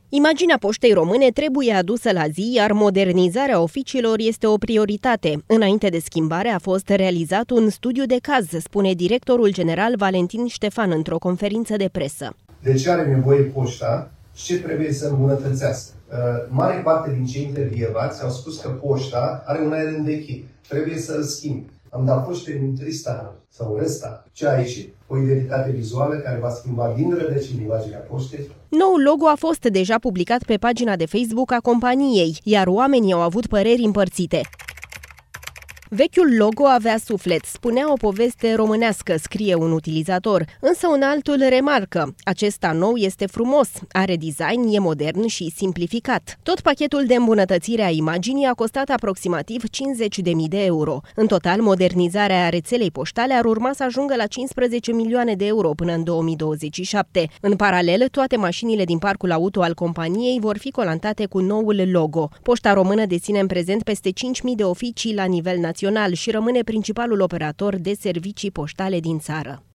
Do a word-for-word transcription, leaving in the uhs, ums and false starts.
Imaginea Poștei Române trebuie adusă la zi, iar modernizarea oficiilor este o prioritate. Înainte de schimbare a fost realizat un studiu de caz, spune directorul general Valentin Ștefan într-o conferință de presă. De ce are nevoie poșta și ce trebuie să îmbunătățească? Mare parte din cei intervievați au spus că poșta are un aer îndechit, trebuie să îl schimbi. Am dat poște în Tristan sau ăsta. Ce a ieșit? O identitate vizuală care va schimba din rădăcini imaginea poștei. Noul logo a fost deja publicat pe pagina de Facebook a companiei, iar oamenii au avut păreri împărțite. Vechiul logo avea suflet, spunea o poveste românească, scrie un utilizator, însă un altul remarcă: acesta nou este frumos, are design, e modern și simplificat. Tot pachetul de îmbunătățire a imaginii a costat aproximativ cincizeci de mii de euro. În total, modernizarea rețelei poștale ar urma să ajungă la cincisprezece milioane de euro până în două mii douăzeci și șapte. În paralel, toate mașinile din parcul auto al companiei vor fi colantate cu noul logo. Poșta Română deține în prezent peste cinci mii de oficii la nivel național și rămâne principalul operator de servicii poștale din țară.